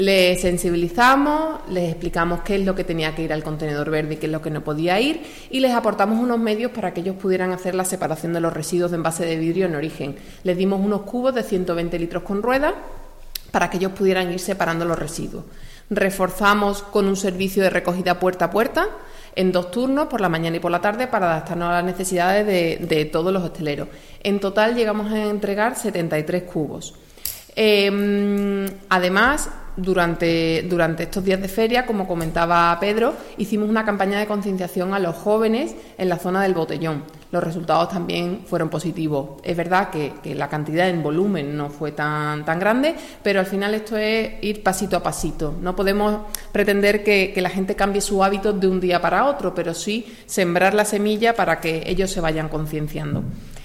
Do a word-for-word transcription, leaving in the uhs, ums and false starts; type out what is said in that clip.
Les sensibilizamos, les explicamos qué es lo que tenía que ir al contenedor verde y qué es lo que no podía ir, y les aportamos unos medios para que ellos pudieran hacer la separación de los residuos de envase de vidrio en origen. Les dimos unos cubos de ciento veinte litros con ruedas para que ellos pudieran ir separando los residuos. Reforzamos con un servicio de recogida puerta a puerta en dos turnos, por la mañana y por la tarde, para adaptarnos a las necesidades de, de todos los hosteleros. En total llegamos a entregar setenta y tres cubos. Eh, además, durante, durante estos días de feria, como comentaba Pedro, hicimos una campaña de concienciación a los jóvenes en la zona del Botellón. Los resultados también fueron positivos. Es verdad que, que la cantidad en volumen no fue tan, tan grande, pero al final esto es ir pasito a pasito. No podemos pretender que, que la gente cambie su hábito de un día para otro, pero sí sembrar la semilla para que ellos se vayan concienciando.